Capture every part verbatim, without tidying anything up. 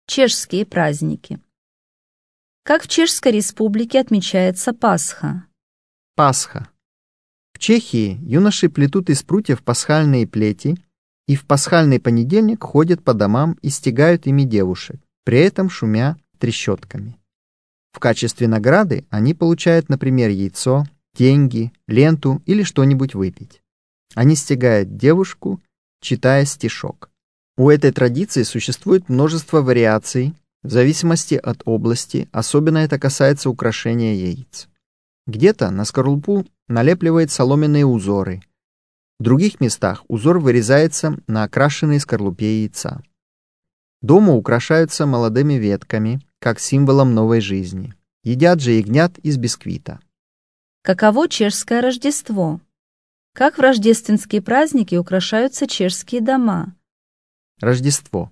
Чешские праздники. Как в Чешской Республике отмечается Пасха? Пасха. В Чехии юноши плетут из прутьев пасхальные плети и в пасхальный понедельник ходят по домам и стягают ими девушек, при этом шумя трещотками. В качестве награды они получают, например, яйцо, деньги, ленту или что-нибудь выпить. Они стягают девушку, читая стишок. У этой традиции существует множество вариаций в зависимости от области, особенно это касается украшения яиц. Где-то на скорлупу налепливают соломенные узоры, в других местах узор вырезается на окрашенной скорлупе яйца. Дома украшаются молодыми ветками, как символом новой жизни. Едят же ягнят из бисквита. Каково чешское Рождество? Как в рождественские праздники украшаются чешские дома? Рождество.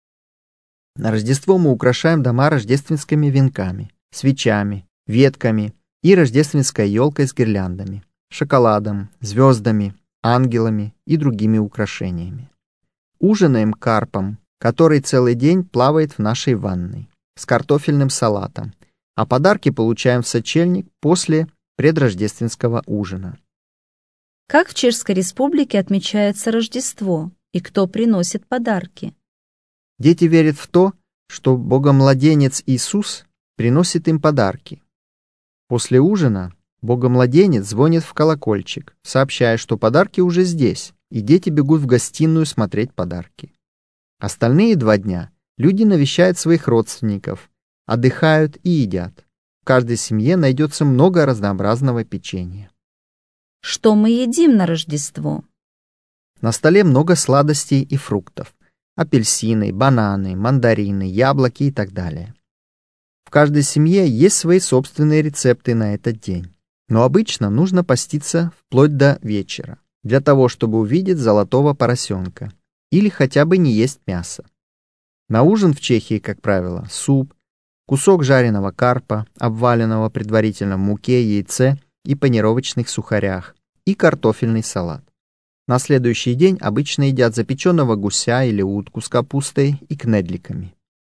На Рождество мы украшаем дома рождественскими венками, свечами, ветками и рождественской елкой с гирляндами, шоколадом, звездами, ангелами и другими украшениями. Ужинаем карпом, который целый день плавает в нашей ванной, с картофельным салатом, а подарки получаем в сочельник после предрождественского ужина. Как в Чешской Республике отмечается Рождество и кто приносит подарки? Дети верят в то, что Богомладенец Иисус приносит им подарки. После ужина Богомладенец звонит в колокольчик, сообщая, что подарки уже здесь, и дети бегут в гостиную смотреть подарки. Остальные два дня люди навещают своих родственников, отдыхают и едят. В каждой семье найдется много разнообразного печенья. Что мы едим на Рождество? На столе много сладостей и фруктов. Апельсины, бананы, мандарины, яблоки и так далее. В каждой семье есть свои собственные рецепты на этот день. Но обычно нужно поститься вплоть до вечера, для того, чтобы увидеть золотого поросенка или хотя бы не есть мясо. На ужин в Чехии, как правило, суп, кусок жареного карпа, обваленного предварительно в муке, яйце и панировочных сухарях, и картофельный салат. На следующий день обычно едят запеченного гуся или утку с капустой и кнедликами.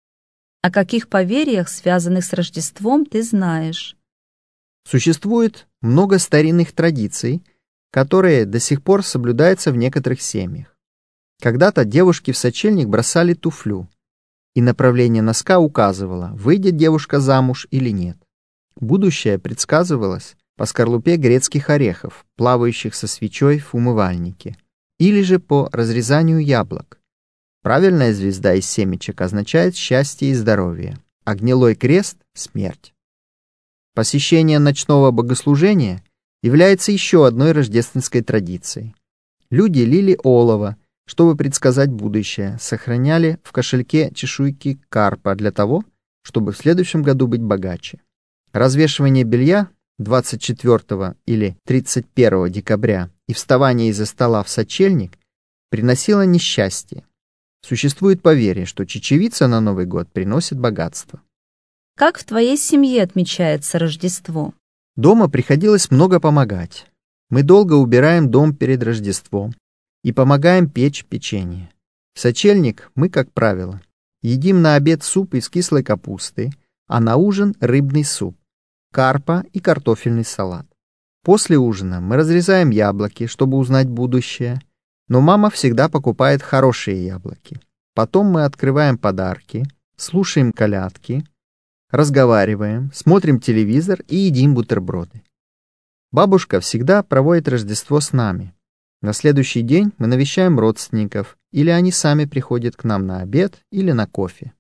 О каких поверьях, связанных с Рождеством, ты знаешь? Существует много старинных традиций, которые до сих пор соблюдаются в некоторых семьях. Когда-то девушки в сочельник бросали туфлю, и направление носка указывало, выйдет девушка замуж или нет. Будущее предсказывалось по скорлупе грецких орехов, плавающих со свечой в умывальнике, или же по разрезанию яблок. Правильная звезда из семечек означает счастье и здоровье, а гнилой крест — смерть. Посещение ночного богослужения является еще одной рождественской традицией. Люди лили олово, чтобы предсказать будущее, сохраняли в кошельке чешуйки карпа для того, чтобы в следующем году быть богаче. Развешивание белья двадцать четвёртого или тридцать первого декабря и вставание из-за стола в сочельник приносило несчастье. Существует поверье, что чечевица на Новый год приносит богатство. Как в твоей семье отмечается Рождество? Дома приходилось много помогать. Мы долго убираем дом перед Рождеством и помогаем печь печенье. В сочельник мы, как правило, едим на обед суп из кислой капусты, а на ужин рыбный суп, карпа и картофельный салат. После ужина мы разрезаем яблоки, чтобы узнать будущее, но мама всегда покупает хорошие яблоки. Потом мы открываем подарки, слушаем колядки, разговариваем, смотрим телевизор и едим бутерброды. Бабушка всегда проводит Рождество с нами. На следующий день мы навещаем родственников, или они сами приходят к нам на обед или на кофе.